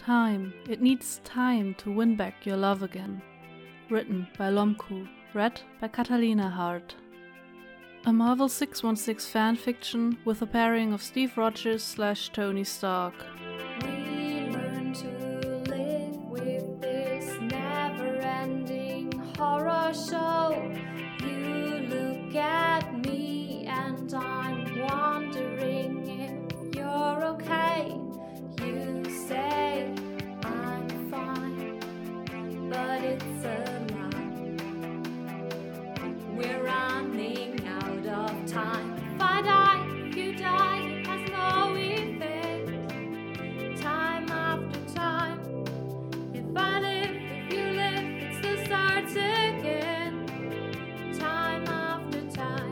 Time. It needs time to win back your love again. Written by Lomku. Read by Catalina Hart. A Marvel 616 fanfiction with a pairing of Steve Rogers / Tony Stark. We learn to live with this never-ending horror show. You look at me and I'm wondering if you're okay. You say I'm fine, but it's a lie. We're running out of time. If I die, if you die, it has no effect. Time after time. If I live, if you live, it's the start again. Time after time.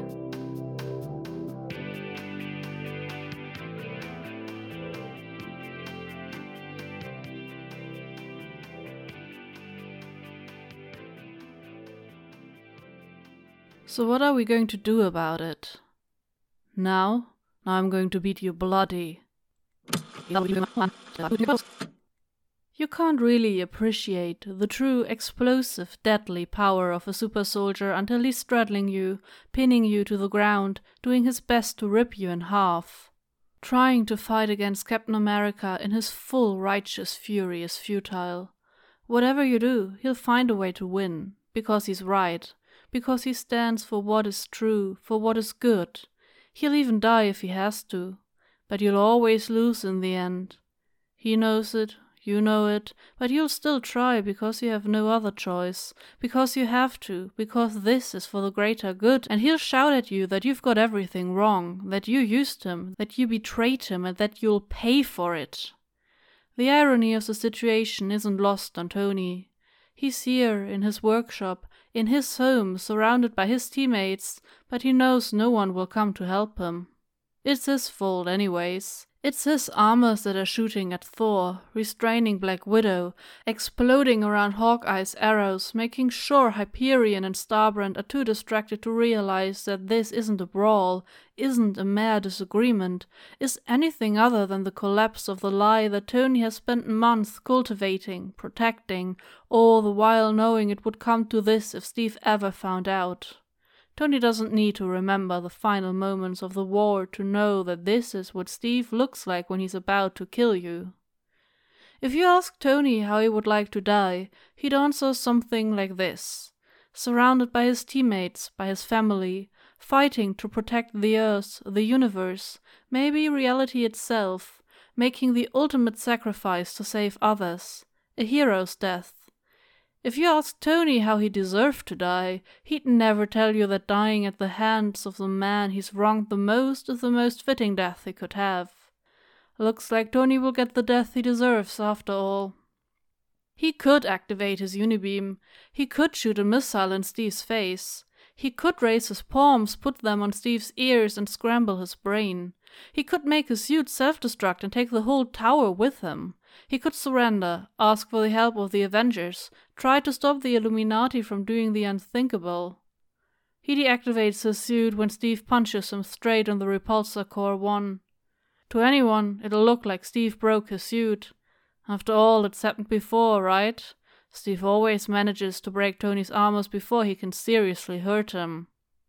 So what are we going to do about it? Now I'm going to beat you bloody. You can't really appreciate the true explosive, deadly power of a super soldier until he's straddling you, pinning you to the ground, doing his best to rip you in half. Trying to fight against Captain America in his full righteous fury is futile. Whatever you do, he'll find a way to win, because he's right. Because he stands for what is true, for what is good. He'll even die if he has to, but you'll always lose in the end. He knows it, you know it, but you'll still try because you have no other choice, because you have to, because this is for the greater good, and he'll shout at you that you've got everything wrong, that you used him, that you betrayed him, and that you'll pay for it. The irony of the situation isn't lost on Tony. He's here, in his workshop, in his home, surrounded by his teammates, but he knows no one will come to help him. It's his fault anyways. It's his armors that are shooting at Thor, restraining Black Widow, exploding around Hawkeye's arrows, making sure Hyperion and Starbrand are too distracted to realize that this isn't a brawl, isn't a mere disagreement, is anything other than the collapse of the lie that Tony has spent months cultivating, protecting, all the while knowing it would come to this if Steve ever found out. Tony doesn't need to remember the final moments of the war to know that this is what Steve looks like when he's about to kill you. If you ask Tony how he would like to die, he'd answer something like this. Surrounded by his teammates, by his family, fighting to protect the Earth, the universe, maybe reality itself, making the ultimate sacrifice to save others. A hero's death. If you ask Tony how he deserved to die, he'd never tell you that dying at the hands of the man he's wronged the most is the most fitting death he could have. Looks like Tony will get the death he deserves after all. He could activate his unibeam. He could shoot a missile in Steve's face. He could raise his palms, put them on Steve's ears and scramble his brain. He could make his suit self-destruct and take the whole tower with him. He could surrender, ask for the help of the Avengers, try to stop the Illuminati from doing the unthinkable. He deactivates his suit when Steve punches him straight on the repulsor core 1. To anyone, it'll look like Steve broke his suit. After all, it's happened before, right? Steve always manages to break Tony's armors before he can seriously hurt him.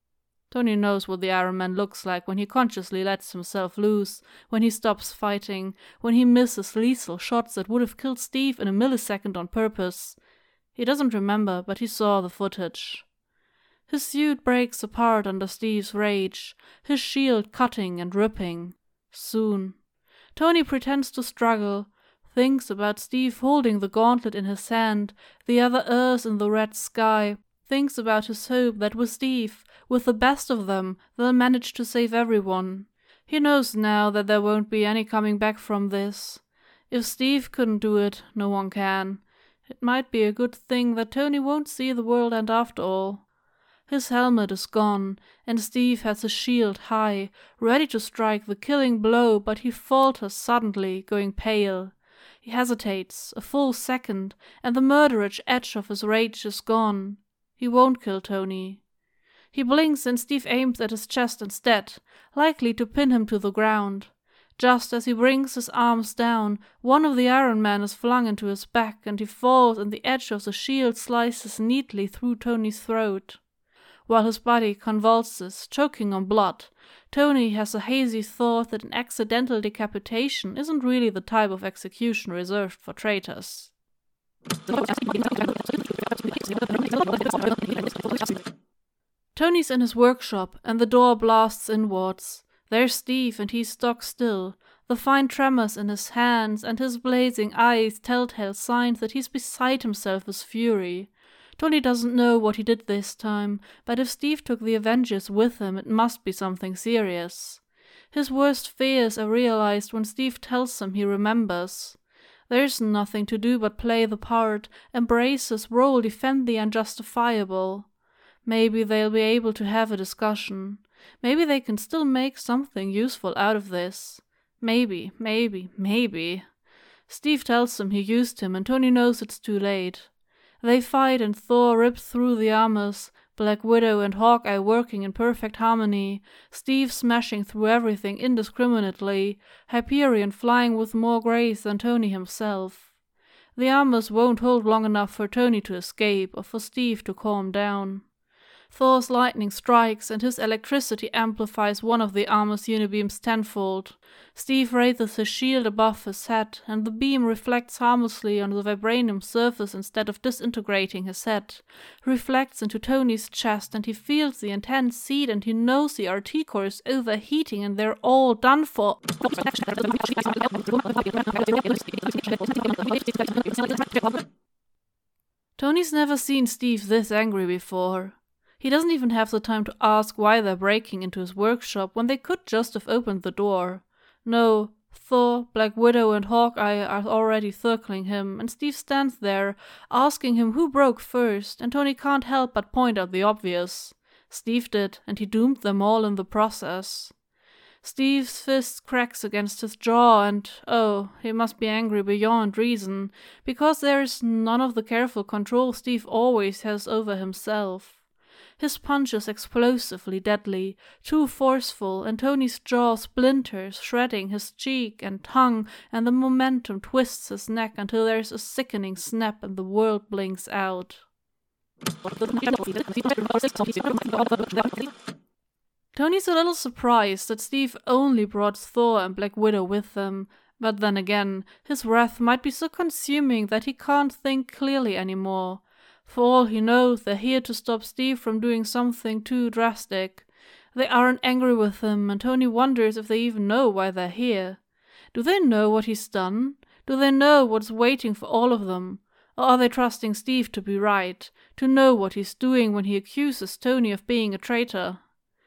Tony knows what the Iron Man looks like when he consciously lets himself loose, when he stops fighting, when he misses lethal shots that would have killed Steve in a millisecond on purpose. He doesn't remember, but he saw the footage. His suit breaks apart under Steve's rage, his shield cutting and ripping. Soon. Tony pretends to struggle, thinks about Steve holding the gauntlet in his hand, the other Earth in the red sky, thinks about his hope that with Steve, with the best of them, they'll manage to save everyone. He knows now that there won't be any coming back from this. If Steve couldn't do it, no one can. It might be a good thing that Tony won't see the world end after all. His helmet is gone, and Steve has his shield high, ready to strike the killing blow, but he falters suddenly, going pale. He hesitates, a full second, and the murderous edge of his rage is gone. He won't kill Tony. He blinks and Steve aims at his chest instead, likely to pin him to the ground. Just as he brings his arms down, one of the Iron Men is flung into his back and he falls and the edge of the shield slices neatly through Tony's throat. While his body convulses, choking on blood, Tony has a hazy thought that an accidental decapitation isn't really the type of execution reserved for traitors. Tony's in his workshop and the door blasts inwards. There's Steve and he's stock still, the fine tremors in his hands and his blazing eyes telltale signs that he's beside himself with fury. Tony doesn't know what he did this time, but if Steve took the Avengers with him, it must be something serious. His worst fears are realized when Steve tells him he remembers. There's nothing to do but play the part, embrace his role, defend the unjustifiable. Maybe they'll be able to have a discussion. Maybe they can still make something useful out of this. Maybe. Steve tells him he used him and Tony knows it's too late. They fight and Thor rips through the armors, Black Widow and Hawkeye working in perfect harmony, Steve smashing through everything indiscriminately, Hyperion flying with more grace than Tony himself. The armors won't hold long enough for Tony to escape or for Steve to calm down. Thor's lightning strikes and his electricity amplifies one of the armor's unibeams tenfold. Steve raises his shield above his head and the beam reflects harmlessly on the vibranium surface instead of disintegrating his head, reflects into Tony's chest and he feels the intense heat and he knows the RT core is overheating and they're all done for. Tony's never seen Steve this angry before. He doesn't even have the time to ask why they're breaking into his workshop when they could just have opened the door. No, Thor, Black Widow and Hawkeye are already circling him, and Steve stands there, asking him who broke first, and Tony can't help but point out the obvious. Steve did, and he doomed them all in the process. Steve's fist cracks against his jaw and, oh, he must be angry beyond reason, because there is none of the careful control Steve always has over himself. His punch is explosively deadly, too forceful, and Tony's jaw splinters, shredding his cheek and tongue, and the momentum twists his neck until there's a sickening snap and the world blinks out. Tony's a little surprised that Steve only brought Thor and Black Widow with him, but then again, his wrath might be so consuming that he can't think clearly anymore. For all he knows, they're here to stop Steve from doing something too drastic. They aren't angry with him, and Tony wonders if they even know why they're here. Do they know what he's done? Do they know what's waiting for all of them? Or are they trusting Steve to be right, to know what he's doing when he accuses Tony of being a traitor?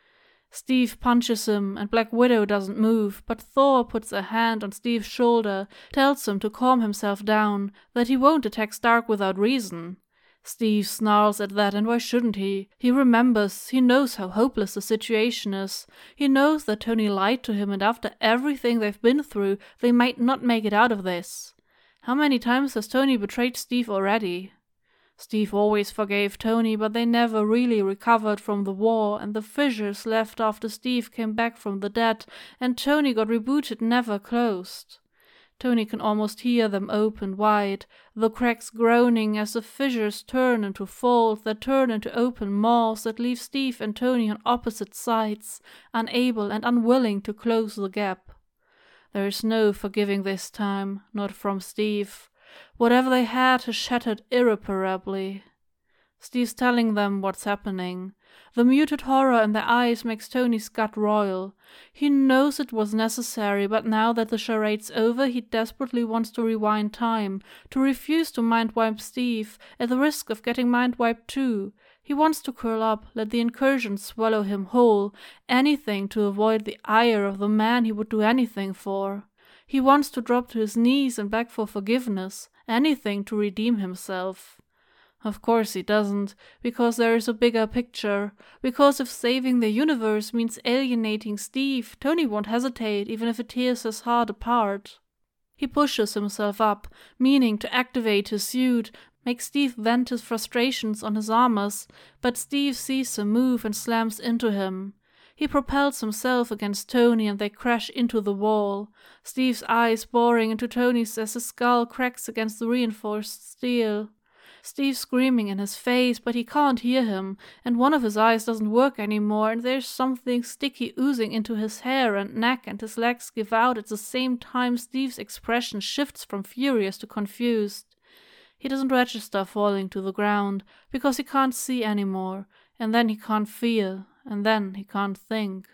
Steve punches him, and Black Widow doesn't move, but Thor puts a hand on Steve's shoulder, tells him to calm himself down, that he won't attack Stark without reason. Steve snarls at that, and why shouldn't he? He remembers, he knows how hopeless the situation is. He knows that Tony lied to him, and after everything they've been through, they might not make it out of this. How many times has Tony betrayed Steve already? Steve always forgave Tony, but they never really recovered from the war, and the fissures left after Steve came back from the dead, and Tony got rebooted never closed. Tony can almost hear them open wide, the cracks groaning as the fissures turn into folds that turn into open maws that leave Steve and Tony on opposite sides, unable and unwilling to close the gap. There is no forgiving this time, not from Steve. Whatever they had has shattered irreparably. Steve's telling them what's happening. The muted horror in their eyes makes Tony's gut roil. He knows it was necessary, but now that the charade's over, he desperately wants to rewind time, to refuse to mind-wipe Steve, at the risk of getting mind-wiped too. He wants to curl up, let the incursion swallow him whole, anything to avoid the ire of the man he would do anything for. He wants to drop to his knees and beg for forgiveness, anything to redeem himself. Of course he doesn't, because there is a bigger picture, because if saving the universe means alienating Steve, Tony won't hesitate even if it tears his heart apart. He pushes himself up, meaning to activate his suit, make Steve vent his frustrations on his armors, but Steve sees him move and slams into him. He propels himself against Tony and they crash into the wall, Steve's eyes boring into Tony's as his skull cracks against the reinforced steel. Steve screaming in his face, but he can't hear him, and one of his eyes doesn't work anymore, and there's something sticky oozing into his hair and neck, and his legs give out at the same time Steve's expression shifts from furious to confused. He doesn't register falling to the ground, because he can't see anymore, and then he can't feel, and then he can't think.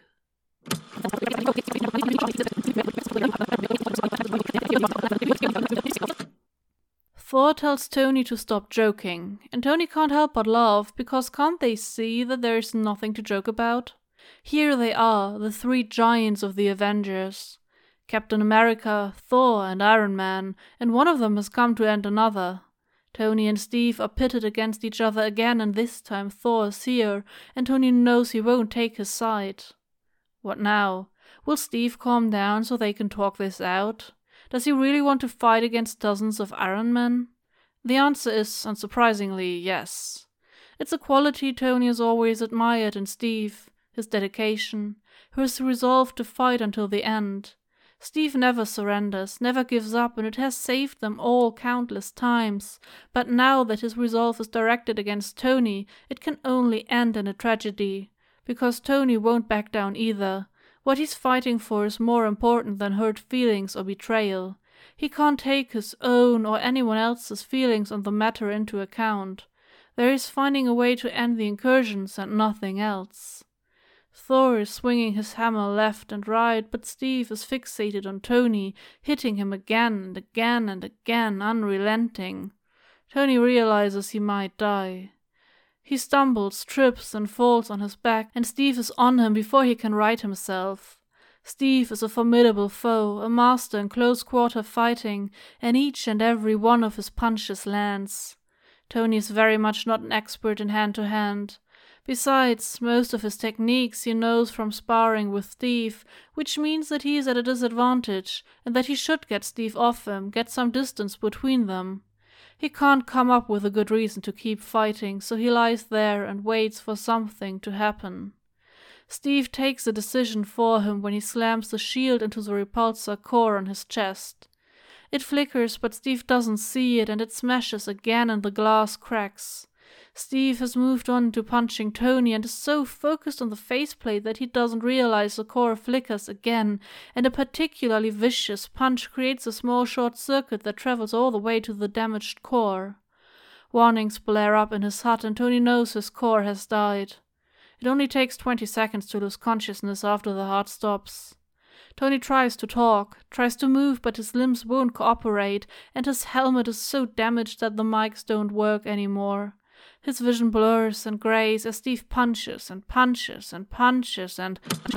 Thor tells Tony to stop joking, and Tony can't help but laugh, because can't they see that there is nothing to joke about? Here they are, the three giants of the Avengers. Captain America, Thor, and Iron Man, and one of them has come to end another. Tony and Steve are pitted against each other again, and this time Thor is here, and Tony knows he won't take his side. What now? Will Steve calm down so they can talk this out? Does he really want to fight against dozens of Iron Men? The answer is, unsurprisingly, yes. It's a quality Tony has always admired in Steve, his dedication, his resolve to fight until the end. Steve never surrenders, never gives up, and it has saved them all countless times. But now that his resolve is directed against Tony, it can only end in a tragedy, because Tony won't back down either. What he's fighting for is more important than hurt feelings or betrayal. He can't take his own or anyone else's feelings on the matter into account. There is finding a way to end the incursions and nothing else. Thor is swinging his hammer left and right, but Steve is fixated on Tony, hitting him again and again and again, unrelenting. Tony realizes he might die. He stumbles, trips, and falls on his back, and Steve is on him before he can right himself. Steve is a formidable foe, a master in close-quarter fighting, and each and every one of his punches lands. Tony is very much not an expert in hand-to-hand. Besides, most of his techniques he knows from sparring with Steve, which means that he is at a disadvantage, and that he should get Steve off him, get some distance between them. He can't come up with a good reason to keep fighting, so he lies there and waits for something to happen. Steve takes the decision for him when he slams the shield into the repulsor core on his chest. It flickers, but Steve doesn't see it, and it smashes again and the glass cracks. Steve has moved on to punching Tony and is so focused on the faceplate that he doesn't realize the core flickers again, and a particularly vicious punch creates a small short circuit that travels all the way to the damaged core. Warnings blare up in his HUD, and Tony knows his core has died. It only takes 20 seconds to lose consciousness after the heart stops. Tony tries to talk, tries to move, but his limbs won't cooperate, and his helmet is so damaged that the mics don't work anymore. His vision blurs and grays as Steve punches and punches and punches and...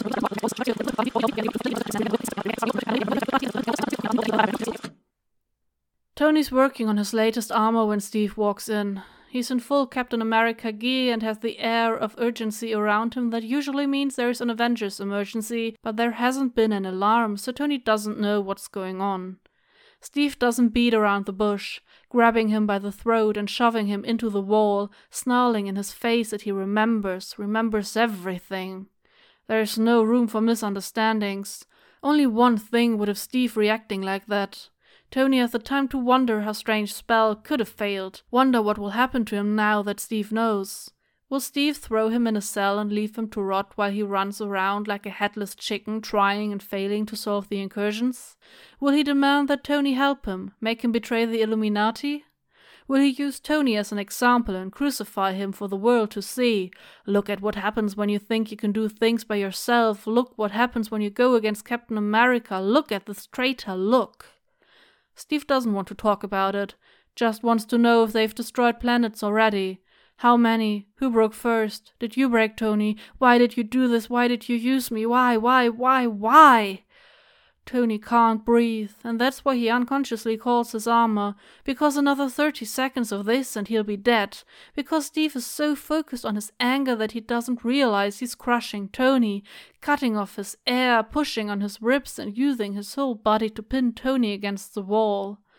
Tony's working on his latest armor when Steve walks in. He's in full Captain America gear and has the air of urgency around him that usually means there is an Avengers emergency, but there hasn't been an alarm, so Tony doesn't know what's going on. Steve doesn't beat around the bush, grabbing him by the throat and shoving him into the wall, snarling in his face that he remembers everything. There is no room for misunderstandings. Only one thing would have Steve reacting like that. Tony has the time to wonder how Strange's spell could have failed, wonder what will happen to him now that Steve knows. Will Steve throw him in a cell and leave him to rot while he runs around like a headless chicken trying and failing to solve the incursions? Will he demand that Tony help him, make him betray the Illuminati? Will he use Tony as an example and crucify him for the world to see? Look at what happens when you think you can do things by yourself. Look what happens when you go against Captain America. Look at this traitor, look. Steve doesn't want to talk about it, just wants to know if they've destroyed planets already. How many? Who broke first? Did you break, Tony? Why did you do this? Why did you use me? Why? Tony can't breathe, and that's why he unconsciously calls his armor, because another 30 seconds of this and he'll be dead, because Steve is so focused on his anger that he doesn't realize he's crushing Tony, cutting off his air, pushing on his ribs and using his whole body to pin Tony against the wall.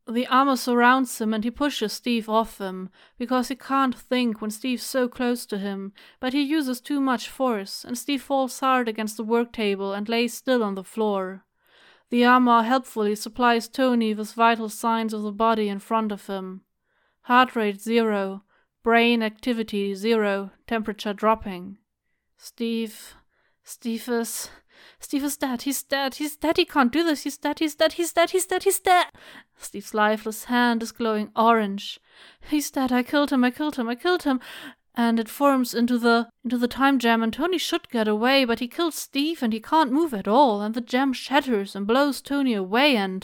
The armor surrounds him and he pushes Steve off him, because he can't think when Steve's so close to him, but he uses too much force, and Steve falls hard against the work table and lays still on the floor. The armor helpfully supplies Tony with vital signs of the body in front of him. Heart rate 0, brain activity 0, temperature dropping. Steve is dead, he's dead, he can't do this, he's dead. Steve's lifeless hand is glowing orange. He's dead, I killed him. And it forms into the time gem, and Tony should get away, but he kills Steve and he can't move at all, and the gem shatters and blows Tony away and...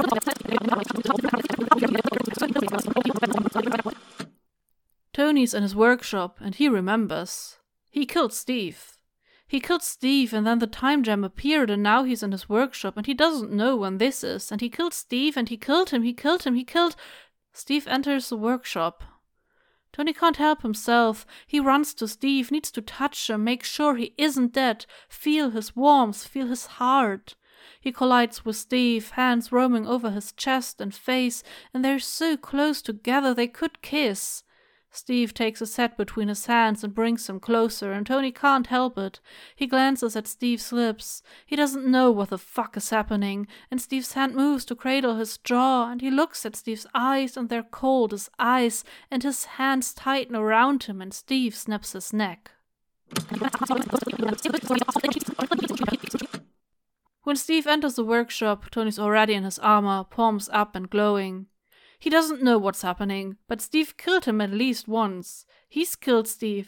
Tony's in his workshop and he remembers. He killed Steve. And then the time gem appeared and now he's in his workshop and he doesn't know when this is, and he killed Steve and he killed him. Steve enters the workshop. Tony can't help himself. He runs to Steve, needs to touch him, make sure he isn't dead, feel his warmth, feel his heart. He collides with Steve, hands roaming over his chest and face, and they're so close together they could kiss. Steve takes his head between his hands and brings him closer, and Tony can't help it. He glances at Steve's lips. He doesn't know what the fuck is happening, and Steve's hand moves to cradle his jaw, and he looks at Steve's eyes, and they're cold as ice, and his hands tighten around him, and Steve snaps his neck. When Steve enters the workshop, Tony's already in his armor, palms up and glowing. He doesn't know what's happening, but Steve killed him at least once. He's killed Steve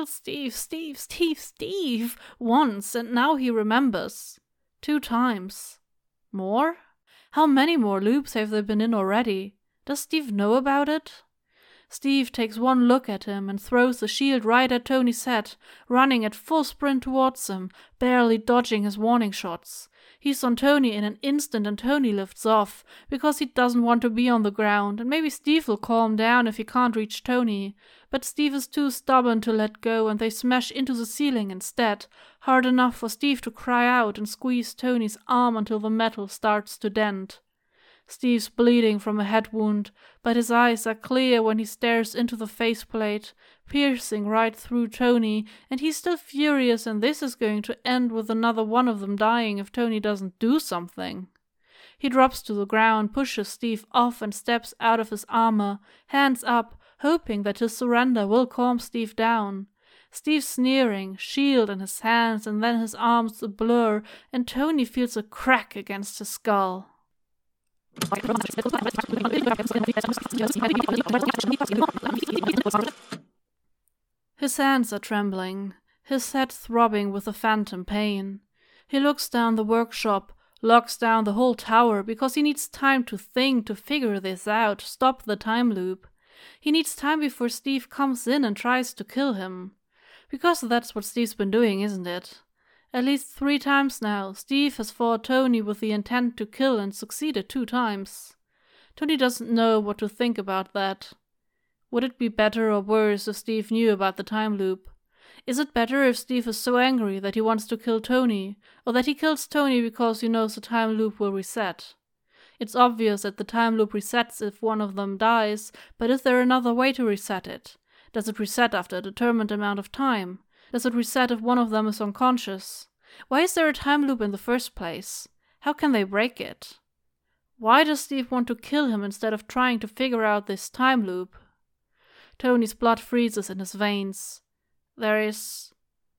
once, and now he remembers. 2 times. More? How many more loops have they been in already? Does Steve know about it? Steve takes one look at him and throws the shield right at Tony's head, running at full sprint towards him, barely dodging his warning shots. He's on Tony in an instant and Tony lifts off, because he doesn't want to be on the ground, and maybe Steve will calm down if he can't reach Tony. But Steve is too stubborn to let go, and they smash into the ceiling instead, hard enough for Steve to cry out and squeeze Tony's arm until the metal starts to dent. Steve's bleeding from a head wound, but his eyes are clear when he stares into the faceplate, piercing right through Tony, and he's still furious, and this is going to end with another one of them dying if Tony doesn't do something. He drops to the ground, pushes Steve off, and steps out of his armor, hands up, hoping that his surrender will calm Steve down. Steve's sneering, shield in his hands, and then his arms a blur, and Tony feels a crack against his skull. His hands are trembling, his head throbbing with a phantom pain. He looks down the workshop, locks down the whole tower, because he needs time to think, to figure this out, stop the time loop. He needs time before Steve comes in and tries to kill him. Because that's what Steve's been doing, isn't it? At least 3 times now, Steve has fought Tony with the intent to kill and succeeded 2 times. Tony doesn't know what to think about that. Would it be better or worse if Steve knew about the time loop? Is it better if Steve is so angry that he wants to kill Tony, or that he kills Tony because he knows the time loop will reset? It's obvious that the time loop resets if one of them dies, but is there another way to reset it? Does it reset after a determined amount of time? Does it reset if one of them is unconscious? Why is there a time loop in the first place? How can they break it? Why does Steve want to kill him instead of trying to figure out this time loop? Tony's blood freezes in his veins. There is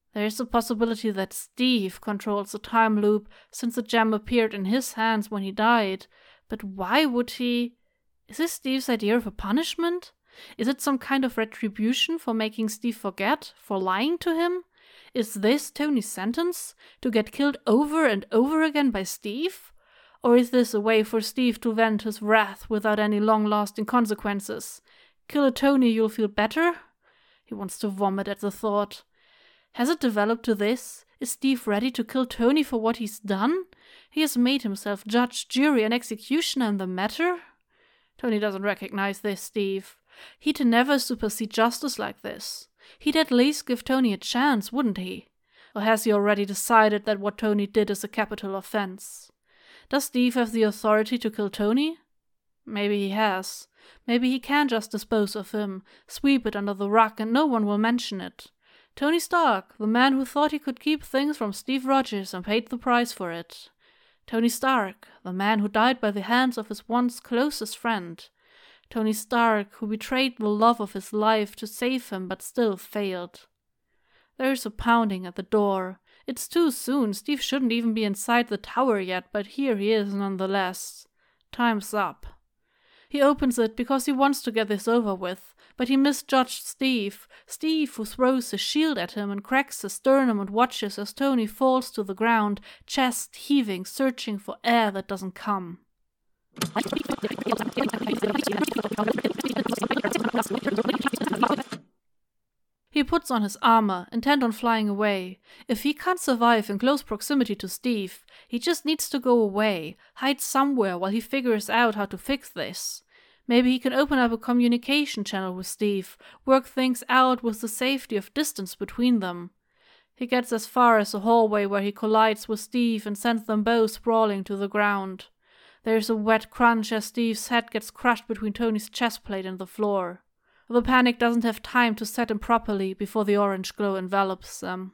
a possibility that Steve controls the time loop since the gem appeared in his hands when he died. But why would he? Is this Steve's idea of a punishment? Is it some kind of retribution for making Steve forget, for lying to him? Is this Tony's sentence? To get killed over and over again by Steve? Or is this a way for Steve to vent his wrath without any long-lasting consequences? Kill a Tony, you'll feel better? He wants to vomit at the thought. Has it developed to this? Is Steve ready to kill Tony for what he's done? He has made himself judge, jury, and executioner in the matter? Tony doesn't recognize this Steve. He'd never supersede justice like this. He'd at least give Tony a chance, wouldn't he? Or has he already decided that what Tony did is a capital offense? Does Steve have the authority to kill Tony? Maybe he has. Maybe he can just dispose of him, sweep it under the rug, and no one will mention it. Tony Stark, the man who thought he could keep things from Steve Rogers and paid the price for it. Tony Stark, the man who died by the hands of his once closest friend. Tony Stark, who betrayed the love of his life to save him but still failed. There's a pounding at the door. It's too soon, Steve shouldn't even be inside the tower yet, but here he is nonetheless. Time's up. He opens it because he wants to get this over with, but he misjudged Steve. Steve, who throws his shield at him and cracks his sternum and watches as Tony falls to the ground, chest heaving, searching for air that doesn't come. He puts on his armor, intent on flying away. If he can't survive in close proximity to Steve, he just needs to go away, hide somewhere while he figures out how to fix this. Maybe he can open up a communication channel with Steve, work things out with the safety of distance between them. He gets as far as a hallway where he collides with Steve and sends them both sprawling to the ground. There's a wet crunch as Steve's head gets crushed between Tony's chest plate and the floor. The panic doesn't have time to set in properly before the orange glow envelops them.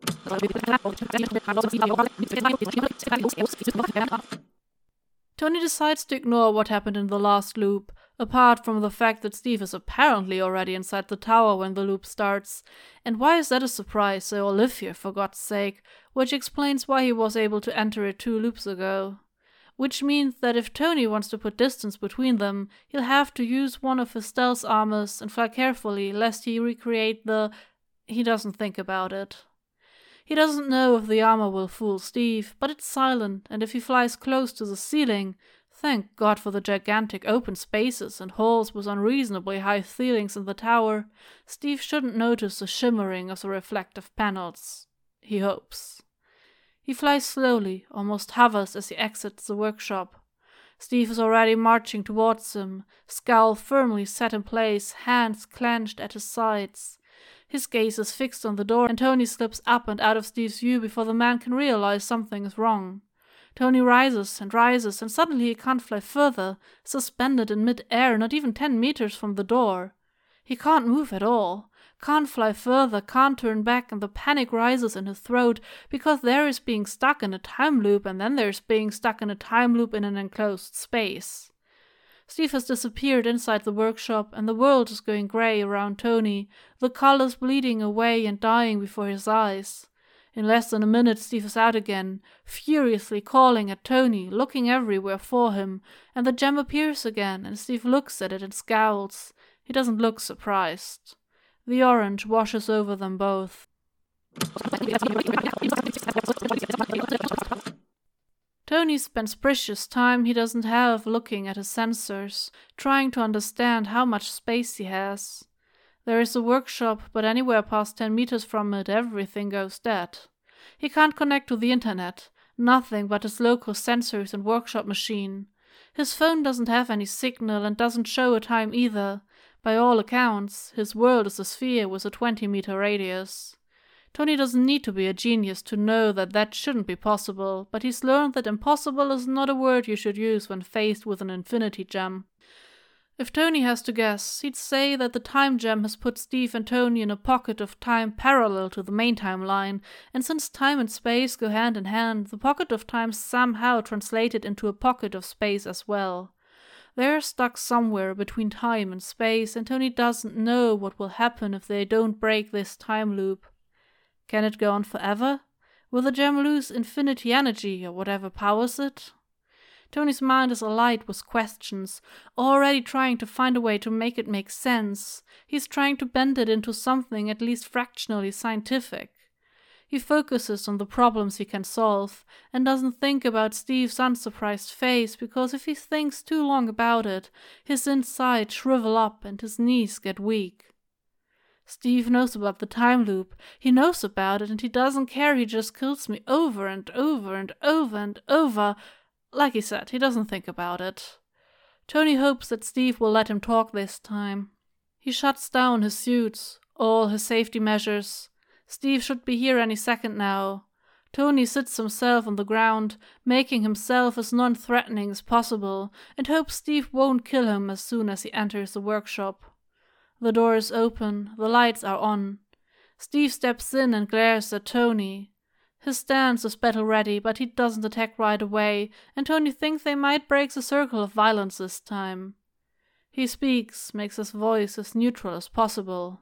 Tony decides to ignore what happened in the last loop, apart from the fact that Steve is apparently already inside the tower when the loop starts. And why is that a surprise? They all live here, for God's sake, which explains why he was able to enter it 2 loops ago. Which means that if Tony wants to put distance between them, he'll have to use one of his stealth armors and fly carefully lest he recreate he doesn't think about it. He doesn't know if the armor will fool Steve, but it's silent, and if he flies close to the ceiling, thank God for the gigantic open spaces and halls with unreasonably high ceilings in the tower, Steve shouldn't notice the shimmering of the reflective panels. He hopes. He flies slowly, almost hovers as he exits the workshop. Steve is already marching towards him, scowl firmly set in place, hands clenched at his sides. His gaze is fixed on the door, and Tony slips up and out of Steve's view before the man can realize something is wrong. Tony rises, and suddenly he can't fly further, suspended in mid-air, not even 10 meters from the door. He can't move at all. Can't fly further, can't turn back, and the panic rises in his throat, because there is being stuck in a time loop, and then there's being stuck in a time loop in an enclosed space. Steve has disappeared inside the workshop, and the world is going grey around Tony, the colors bleeding away and dying before his eyes. In less than a minute Steve is out again, furiously calling at Tony, looking everywhere for him, and the gem appears again, and Steve looks at it and scowls. He doesn't look surprised. The orange washes over them both. Tony spends precious time he doesn't have looking at his sensors, trying to understand how much space he has. There is a workshop, but anywhere past 10 meters from it, everything goes dead. He can't connect to the internet, nothing but his local sensors and workshop machine. His phone doesn't have any signal and doesn't show a time either. By all accounts, his world is a sphere with a 20-meter radius. Tony doesn't need to be a genius to know that that shouldn't be possible, but he's learned that impossible is not a word you should use when faced with an infinity gem. If Tony has to guess, he'd say that the time gem has put Steve and Tony in a pocket of time parallel to the main timeline, and since time and space go hand in hand, the pocket of time somehow translated into a pocket of space as well. They're stuck somewhere between time and space, and Tony doesn't know what will happen if they don't break this time loop. Can it go on forever? Will the gem lose infinity energy, or whatever powers it? Tony's mind is alight with questions, already trying to find a way to make it make sense. He's trying to bend it into something at least fractionally scientific. He focuses on the problems he can solve, and doesn't think about Steve's unsurprised face, because if he thinks too long about it, his insides shrivel up and his knees get weak. Steve knows about the time loop. He knows about it, and he doesn't care. He just kills me over and over and over and over. Like he said, he doesn't think about it. Tony hopes that Steve will let him talk this time. He shuts down his suits, all his safety measures. Steve should be here any second now. Tony sits himself on the ground, making himself as non-threatening as possible, and hopes Steve won't kill him as soon as he enters the workshop. The door is open, the lights are on. Steve steps in and glares at Tony. His stance is battle-ready, but he doesn't attack right away, and Tony thinks they might break the circle of violence this time. He speaks, makes his voice as neutral as possible.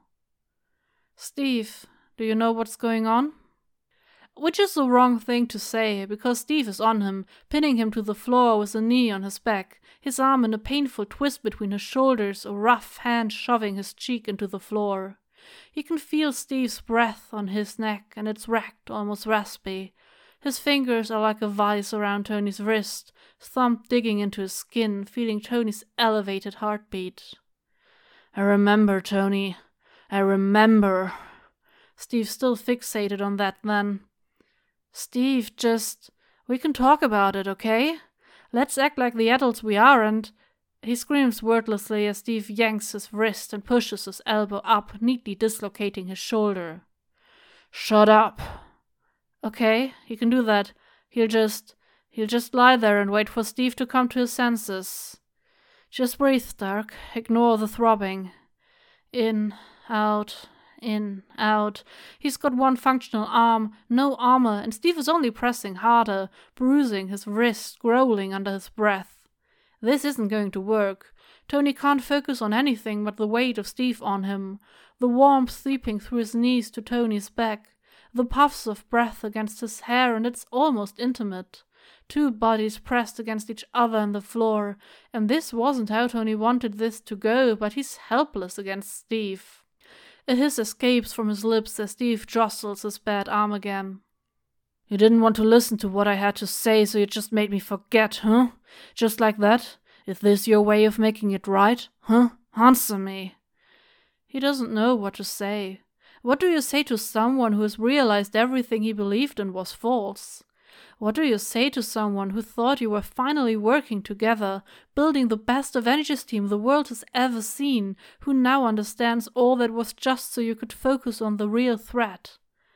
"Steve, do you know what's going on?" Which is the wrong thing to say, because Steve is on him, pinning him to the floor with a knee on his back, his arm in a painful twist between his shoulders, a rough hand shoving his cheek into the floor. He can feel Steve's breath on his neck, and it's ragged, almost raspy. His fingers are like a vice around Tony's wrist, his thumb digging into his skin, feeling Tony's elevated heartbeat. "I remember, Tony. I remember." Steve's still fixated on that then. "Steve, we can talk about it, okay? Let's act like the adults we are and—" He screams wordlessly as Steve yanks his wrist and pushes his elbow up, neatly dislocating his shoulder. "Shut up." Okay, he can do that. He'll just lie there and wait for Steve to come to his senses. Just breathe, Stark. Ignore the throbbing. In, out, in, out. He's got one functional arm, no armor, and Steve is only pressing harder, bruising his wrist, growling under his breath. This isn't going to work. Tony can't focus on anything but the weight of Steve on him, the warmth sweeping through his knees to Tony's back, the puffs of breath against his hair, and it's almost intimate. Two bodies pressed against each other on the floor, and this wasn't how Tony wanted this to go, but he's helpless against Steve. A hiss escapes from his lips as Steve jostles his bad arm again. "You didn't want to listen to what I had to say, so you just made me forget, huh? Just like that? Is this your way of making it right, huh? Answer me." He doesn't know what to say. What do you say to someone who has realized everything he believed in was false? What do you say to someone who thought you were finally working together, building the best Avengers team the world has ever seen, who now understands all that was just so you could focus on the real threat?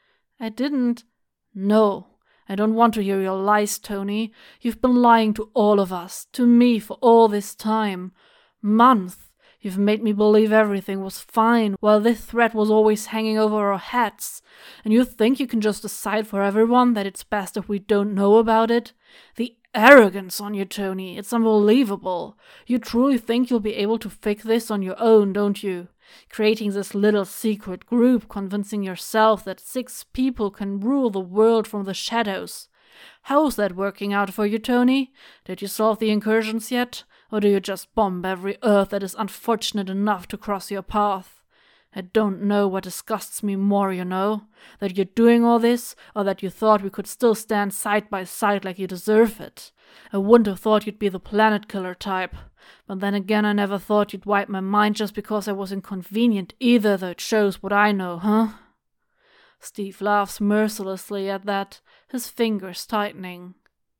No, I don't want to hear your lies, Tony. You've been lying to all of us, to me for all this time. Months. You've made me believe everything was fine, while this threat was always hanging over our heads. And you think you can just decide for everyone that it's best if we don't know about it? The arrogance on you, Tony. It's unbelievable. You truly think you'll be able to fix this on your own, don't you? Creating this little secret group, convincing yourself that 6 people can rule the world from the shadows. How's that working out for you, Tony? Did you solve the incursions yet? Or do you just bomb every Earth that is unfortunate enough to cross your path? I don't know what disgusts me more, you know. That you're doing all this, or that you thought we could still stand side by side like you deserve it. I wouldn't have thought you'd be the planet killer type. But then again, I never thought you'd wipe my mind just because I was inconvenient either, though it shows what I know, huh? Steve laughs mercilessly at that, his fingers tightening.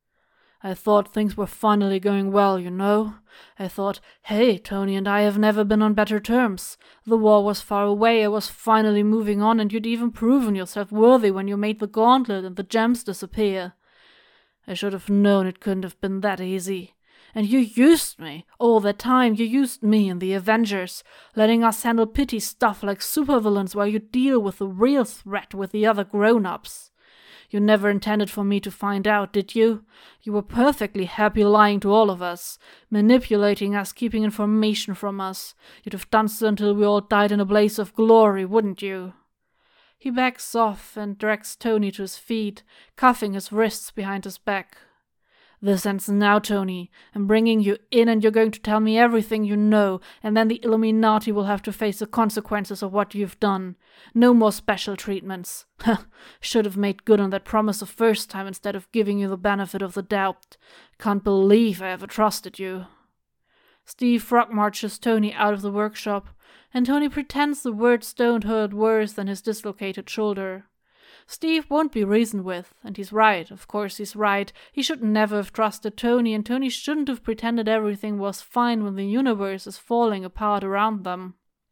I thought things were finally going well, you know. I thought, hey, Tony and I have never been on better terms. The war was far away, I was finally moving on, and you'd even proven yourself worthy when you made the gauntlet and the gems disappear. I should have known it couldn't have been that easy. And you used me. All that time you used me and the Avengers, letting us handle petty stuff like supervillains while you deal with the real threat with the other grown-ups. You never intended for me to find out, did you? You were perfectly happy lying to all of us, manipulating us, keeping information from us. You'd have done so until we all died in a blaze of glory, wouldn't you? He backs off and drags Tony to his feet, cuffing his wrists behind his back. This ends now, Tony. I'm bringing you in and you're going to tell me everything you know, and then the Illuminati will have to face the consequences of what you've done. No more special treatments. Should have made good on that promise the first time instead of giving you the benefit of the doubt. Can't believe I ever trusted you. Steve frog marches Tony out of the workshop, and Tony pretends the words don't hurt worse than his dislocated shoulder. Steve won't be reasoned with, and he's right, of course he's right. He should never have trusted Tony, and Tony shouldn't have pretended everything was fine when the universe is falling apart around them.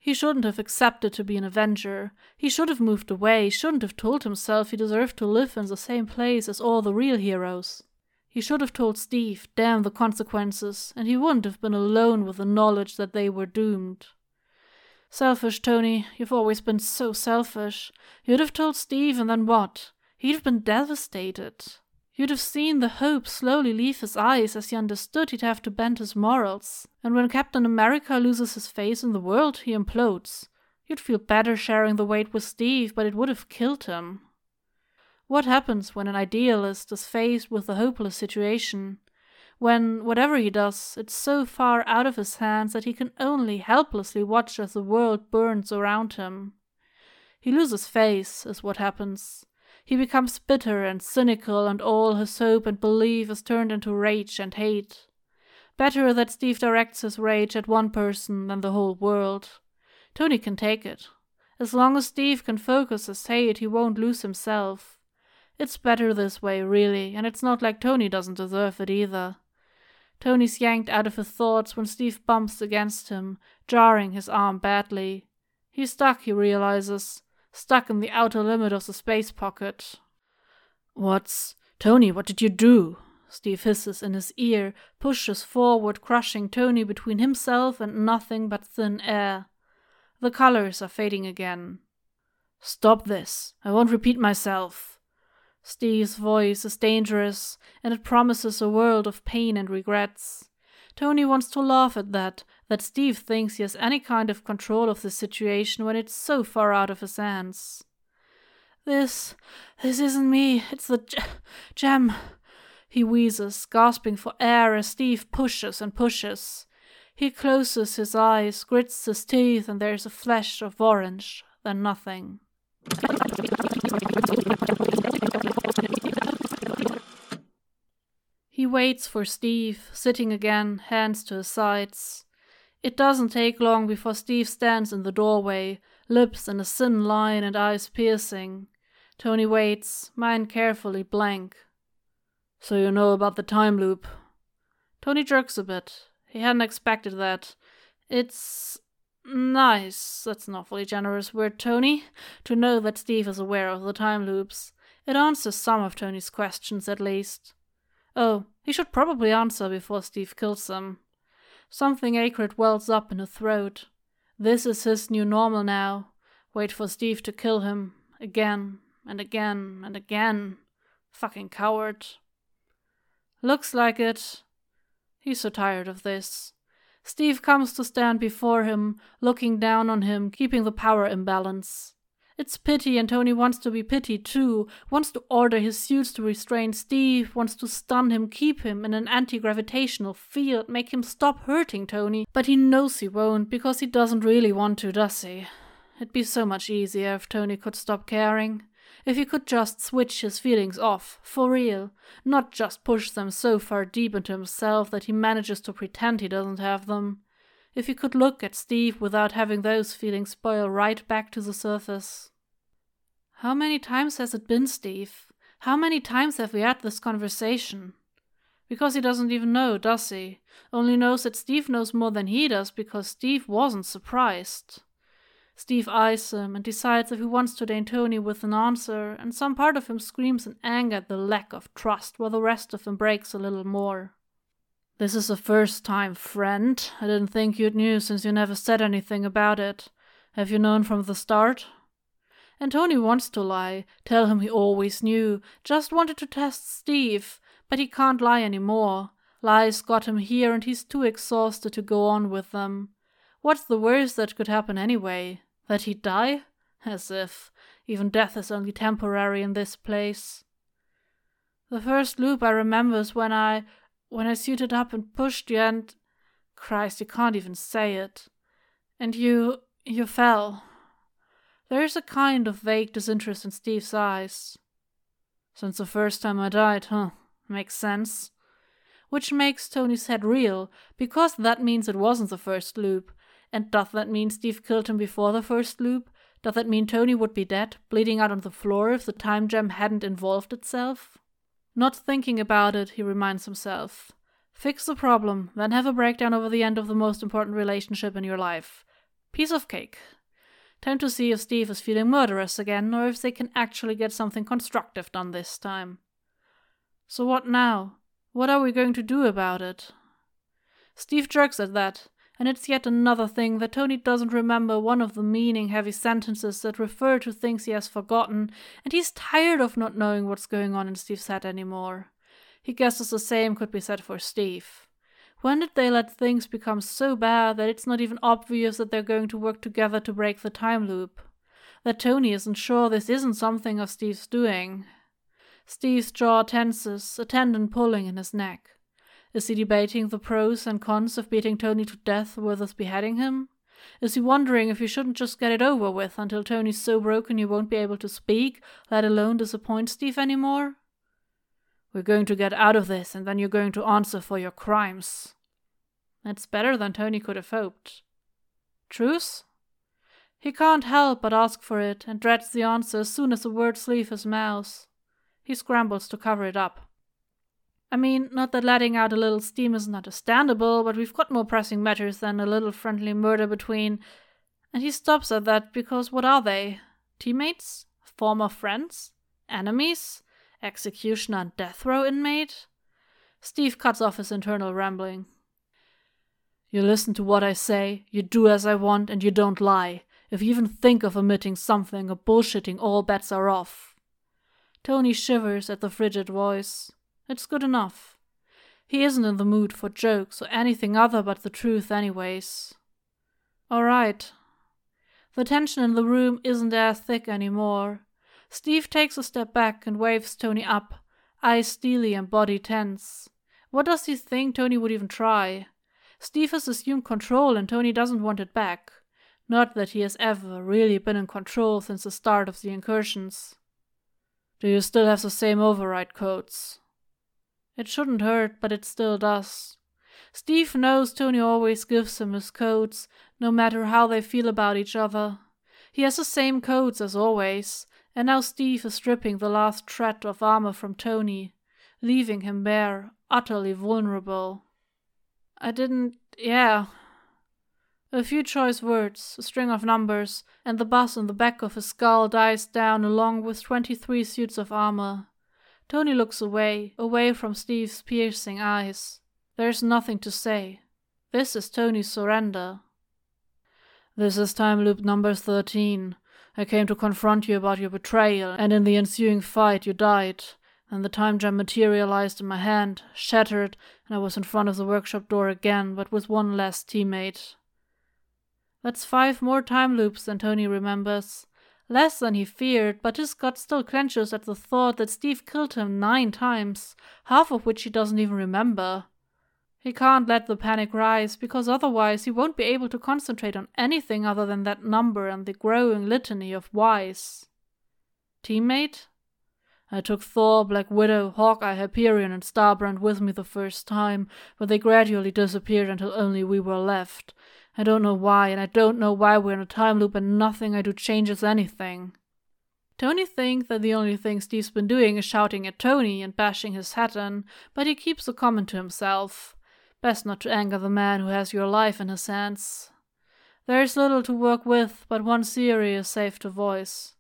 He shouldn't have accepted to be an Avenger. He should have moved away, shouldn't have told himself he deserved to live in the same place as all the real heroes. He should have told Steve, damn the consequences, and he wouldn't have been alone with the knowledge that they were doomed. Selfish, Tony, you've always been so selfish. You'd have told Steve, and then what? He'd have been devastated. You'd have seen the hope slowly leave his eyes as he understood he'd have to bend his morals. And when Captain America loses his face in the world, he implodes. You'd feel better sharing the weight with Steve, but it would have killed him. What happens when an idealist is faced with a hopeless situation? When, whatever he does, it's so far out of his hands that he can only helplessly watch as the world burns around him. He loses face, is what happens. He becomes bitter and cynical, and all his hope and belief is turned into rage and hate. Better that Steve directs his rage at one person than the whole world. Tony can take it. As long as Steve can focus his hate, he won't lose himself. It's better this way, really, and it's not like Tony doesn't deserve it either. Tony's yanked out of his thoughts when Steve bumps against him, jarring his arm badly. He's stuck, he realizes. Stuck in the outer limit of the space pocket. Tony, what did you do? Steve hisses in his ear, pushes forward, crushing Tony between himself and nothing but thin air. The colors are fading again. Stop this. I won't repeat myself. Steve's voice is dangerous, and it promises a world of pain and regrets. Tony wants to laugh at that Steve thinks he has any kind of control of the situation when it's so far out of his hands. This isn't me, it's the gem, he wheezes, gasping for air as Steve pushes and pushes. He closes his eyes, grits his teeth, and there's a flash of orange, then nothing. He waits for Steve, sitting again, hands to his sides. It doesn't take long before Steve stands in the doorway, lips in a thin line and eyes piercing. Tony waits, mind carefully blank. So you know about the time loop? Tony jerks a bit. He hadn't expected that. It's nice, that's an awfully generous word, Tony, to know that Steve is aware of the time loops. It answers some of Tony's questions, at least. Oh, he should probably answer before Steve kills him. Something acrid wells up in his throat. This is his new normal now. Wait for Steve to kill him. Again, and again, and again. Fucking coward. Looks like it. He's so tired of this. Steve comes to stand before him, looking down on him, keeping the power imbalance. It's pity, and Tony wants to be pitied too, wants to order his suits to restrain Steve, wants to stun him, keep him in an anti-gravitational field, make him stop hurting Tony, but he knows he won't, because he doesn't really want to, does he? It'd be so much easier if Tony could stop caring. If he could just switch his feelings off, for real, not just push them so far deep into himself that he manages to pretend he doesn't have them. If he could look at Steve without having those feelings boil right back to the surface. How many times has it been, Steve? How many times have we had this conversation? Because he doesn't even know, does he? Only knows that Steve knows more than he does because Steve wasn't surprised. Steve eyes him and decides if he wants to deign Tony with an answer, and some part of him screams in anger at the lack of trust, while the rest of him breaks a little more. This is the first time, friend. I didn't think you'd knew since you never said anything about it. Have you known from the start? And Tony wants to lie, tell him he always knew, just wanted to test Steve, but he can't lie anymore. Lies got him here and he's too exhausted to go on with them. What's the worst that could happen anyway? That he'd die? As if. Even death is only temporary in this place. The first loop I remember is when I suited up and pushed you and... Christ, you can't even say it. And you fell. There's a kind of vague disinterest in Steve's eyes. Since the first time I died, huh? Makes sense. Which makes Tony's head reel, because that means it wasn't the first loop. And does that mean Steve killed him before the first loop? Does that mean Tony would be dead, bleeding out on the floor if the time gem hadn't involved itself? Not thinking about it, he reminds himself. Fix the problem, then have a breakdown over the end of the most important relationship in your life. Piece of cake. Time to see if Steve is feeling murderous again, or if they can actually get something constructive done this time. So what now? What are we going to do about it? Steve jerks at that, and it's yet another thing that Tony doesn't remember one of the meaning-heavy sentences that refer to things he has forgotten, and he's tired of not knowing what's going on in Steve's head anymore. He guesses the same could be said for Steve. When did they let things become so bad that it's not even obvious that they're going to work together to break the time loop? That Tony isn't sure this isn't something of Steve's doing. Steve's jaw tenses, a tendon pulling in his neck. Is he debating the pros and cons of beating Tony to death versus beheading him? Is he wondering if he shouldn't just get it over with until Tony's so broken he won't be able to speak, let alone disappoint Steve anymore? We're going to get out of this, and then you're going to answer for your crimes. That's better than Tony could have hoped. Truce? He can't help but ask for it, and dreads the answer as soon as the words leave his mouth. He scrambles to cover it up. I mean, not that letting out a little steam isn't understandable, but we've got more pressing matters than a little friendly murder between... And he stops at that because what are they? Teammates? Former friends? Enemies? Executioner and death row inmate? Steve cuts off his internal rambling. You listen to what I say, you do as I want, and you don't lie. If you even think of omitting something or bullshitting, all bets are off. Tony shivers at the frigid voice. It's good enough. He isn't in the mood for jokes or anything other but the truth anyways. All right. The tension in the room isn't as thick anymore. Steve takes a step back and waves Tony up, eyes steely and body tense. What does he think Tony would even try? Steve has assumed control and Tony doesn't want it back. Not that he has ever really been in control since the start of the incursions. Do you still have the same override codes? It shouldn't hurt, but it still does. Steve knows Tony always gives him his codes, no matter how they feel about each other. He has the same codes as always, and now Steve is stripping the last shred of armor from Tony, leaving him bare, utterly vulnerable. A few choice words, a string of numbers, and the buzz in the back of his skull dies down along with 23 suits of armor. Tony looks away from Steve's piercing eyes. There's nothing to say. This is Tony's surrender. This is time loop number 13. I came to confront you about your betrayal, and in the ensuing fight you died. And the time gem materialized in my hand, shattered, and I was in front of the workshop door again, but with one less teammate. That's 5 more time loops than Tony remembers. Less than he feared, but his gut still clenches at the thought that Steve killed him 9 times, half of which he doesn't even remember. He can't let the panic rise, because otherwise he won't be able to concentrate on anything other than that number and the growing litany of whys. Teammate? I took Thor, Black Widow, Hawkeye, Hyperion, and Starbrand with me the first time, but they gradually disappeared until only we were left. I don't know why, and I don't know why we're in a time loop and nothing I do changes anything. Tony thinks that the only thing Steve's been doing is shouting at Tony and bashing his head in, but he keeps the comment to himself. Best not to anger the man who has your life in his hands. There is little to work with, but one theory is safe to voice.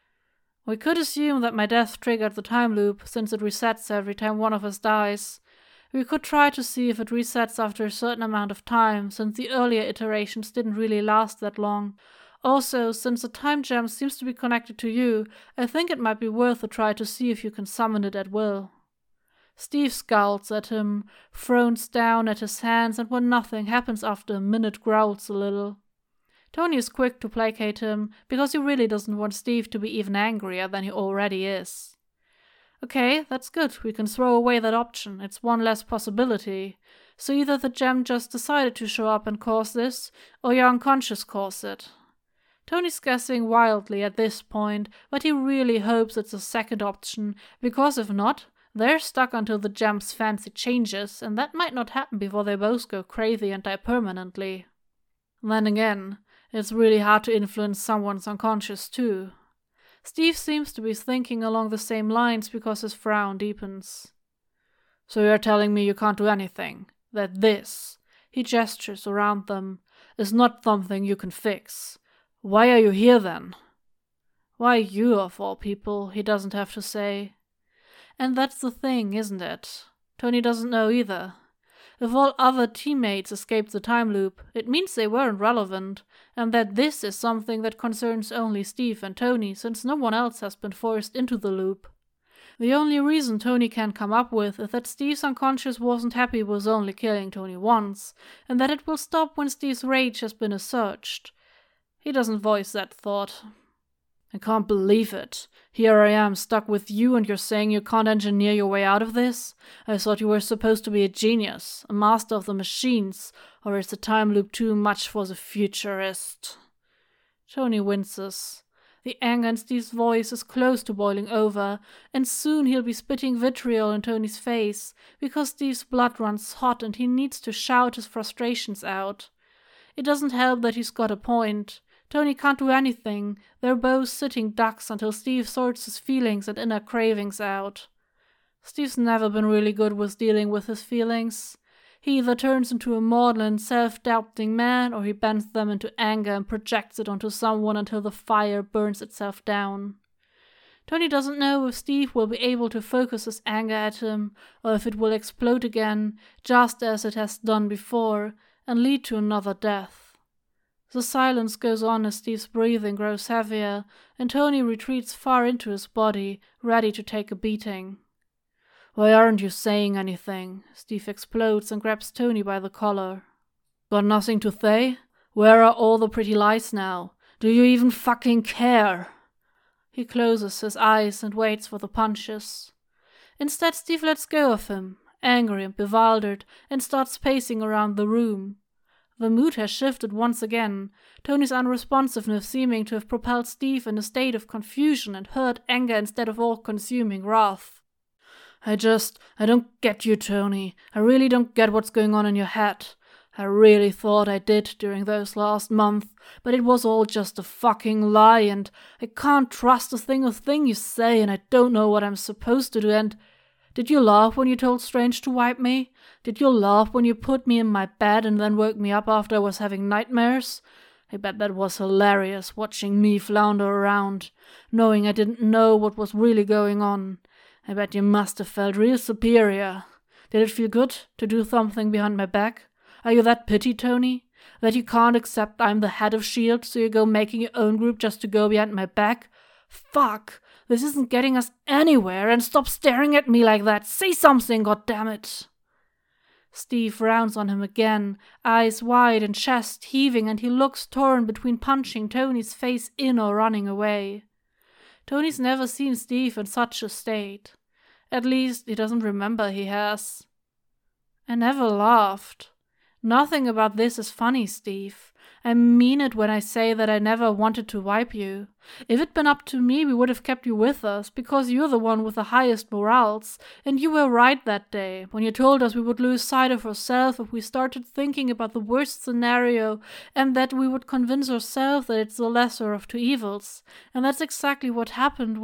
We could assume that my death triggered the time loop, since it resets every time one of us dies. We could try to see if it resets after a certain amount of time, since the earlier iterations didn't really last that long. Also, since the time gem seems to be connected to you, I think it might be worth a try to see if you can summon it at will. Steve scowls at him, frowns down at his hands, and when nothing happens after a minute growls a little. Tony is quick to placate him, because he really doesn't want Steve to be even angrier than he already is. Okay, that's good. We can throw away that option. It's one less possibility. So either the gem just decided to show up and cause this, or your unconscious caused it. Tony's guessing wildly at this point, but he really hopes it's the second option, because if not, they're stuck until the gem's fancy changes, and that might not happen before they both go crazy and die permanently. Then again, it's really hard to influence someone's unconscious too. Steve seems to be thinking along the same lines because his frown deepens. So you're telling me you can't do anything? That this... He gestures around them. Is not something you can fix. Why are you here then? Why you of all people, he doesn't have to say. And that's the thing, isn't it? Tony doesn't know either. If all other teammates escaped the time loop, it means they weren't relevant, and that this is something that concerns only Steve and Tony, since no one else has been forced into the loop. The only reason Tony can come up with is that Steve's unconscious wasn't happy with only killing Tony once, and that it will stop when Steve's rage has been assuaged. He doesn't voice that thought. I can't believe it. Here I am, stuck with you, and you're saying you can't engineer your way out of this? I thought you were supposed to be a genius, a master of the machines, or is the time loop too much for the futurist? Tony winces. The anger in Steve's voice is close to boiling over, and soon he'll be spitting vitriol in Tony's face, because Steve's blood runs hot and he needs to shout his frustrations out. It doesn't help that he's got a point. Tony can't do anything. They're both sitting ducks until Steve sorts his feelings and inner cravings out. Steve's never been really good with dealing with his feelings. He either turns into a maudlin, self-doubting man, or he bends them into anger and projects it onto someone until the fire burns itself down. Tony doesn't know if Steve will be able to focus his anger at him, or if it will explode again, just as it has done before, and lead to another death. The silence goes on as Steve's breathing grows heavier, and Tony retreats far into his body, ready to take a beating. Why aren't you saying anything? Steve explodes and grabs Tony by the collar. Got nothing to say? Where are all the pretty lies now? Do you even fucking care? He closes his eyes and waits for the punches. Instead, Steve lets go of him, angry and bewildered, and starts pacing around the room. The mood has shifted once again, Tony's unresponsiveness seeming to have propelled Steve in a state of confusion and hurt anger instead of all-consuming wrath. I don't get you, Tony. I really don't get what's going on in your head. I really thought I did during those last months, but it was all just a fucking lie, and I can't trust a single thing you say, and I don't know what I'm supposed to do, and... Did you laugh when you told Strange to wipe me? Did you laugh when you put me in my bed and then woke me up after I was having nightmares? I bet that was hilarious, watching me flounder around, knowing I didn't know what was really going on. I bet you must have felt real superior. Did it feel good to do something behind my back? Are you that pity, Tony? That you can't accept I'm the head of S.H.I.E.L.D., so you go making your own group just to go behind my back? Fuck! This isn't getting us anywhere, and stop staring at me like that. Say something, goddammit! Steve rounds on him again, eyes wide and chest heaving, and he looks torn between punching Tony's face in or running away. Tony's never seen Steve in such a state. At least, he doesn't remember he has. I never laughed. Nothing about this is funny, Steve. I mean it when I say that I never wanted to wipe you. If it'd been up to me, we would have kept you with us, because you're the one with the highest morals, and you were right that day, when you told us we would lose sight of ourselves if we started thinking about the worst scenario, and that we would convince ourselves that it's the lesser of two evils. And that's exactly what happened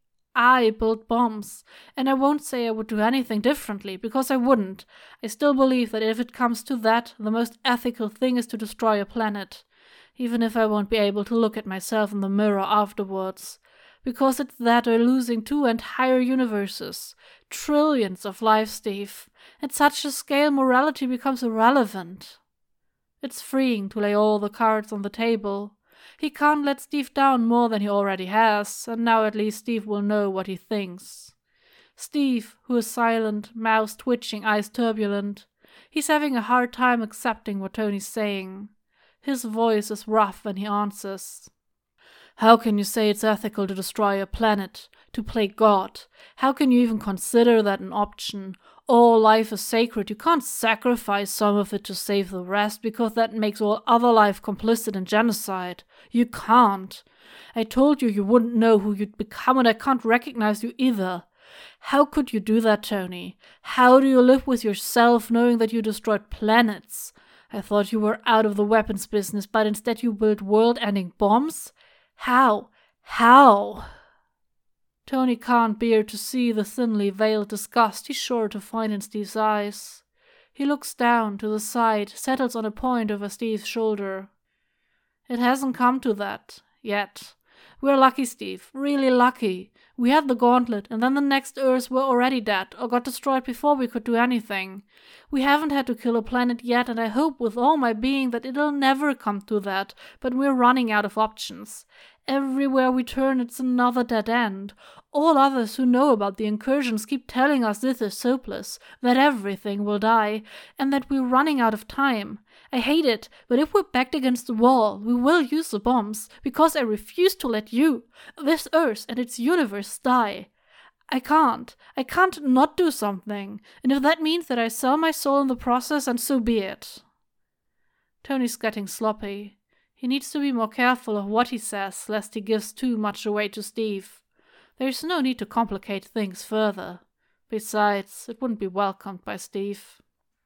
I built bombs, and I won't say I would do anything differently, because I wouldn't. I still believe that if it comes to that, the most ethical thing is to destroy a planet, even if I won't be able to look at myself in the mirror afterwards, because it's that or losing 2 entire universes, trillions of lives, Steve. At such a scale, morality becomes irrelevant. It's freeing to lay all the cards on the table. He can't let Steve down more than he already has, and now at least Steve will know what he thinks. Steve, who is silent, mouth twitching, eyes turbulent. He's having a hard time accepting what Tony's saying. His voice is rough when he answers. How can you say it's ethical to destroy a planet, to play God? How can you even consider that an option? All life is sacred. You can't sacrifice some of it to save the rest, because that makes all other life complicit in genocide. You can't. I told you wouldn't know who you'd become, and I can't recognize you either. How could you do that, Tony? How do you live with yourself knowing that you destroyed planets? I thought you were out of the weapons business, but instead you built world-ending bombs? How? How? Tony can't bear to see the thinly veiled disgust he's sure to find in Steve's eyes. He looks down to the side, settles on a point over Steve's shoulder. It hasn't come to that, yet. We're lucky, Steve, really lucky. We had the gauntlet, and then the next Earths were already dead, or got destroyed before we could do anything. We haven't had to kill a planet yet, and I hope with all my being that it'll never come to that, but we're running out of options. Everywhere we turn, it's another dead end. All others who know about the incursions keep telling us this is hopeless, that everything will die, and that we're running out of time. I hate it, but if we're backed against the wall, we will use the bombs, because I refuse to let you, this Earth and its universe, die. I can't not do something, and if that means that I sell my soul in the process, and so be it. Tony's getting sloppy. He needs to be more careful of what he says, lest he gives too much away to Steve. There's no need to complicate things further. Besides, it wouldn't be welcomed by Steve.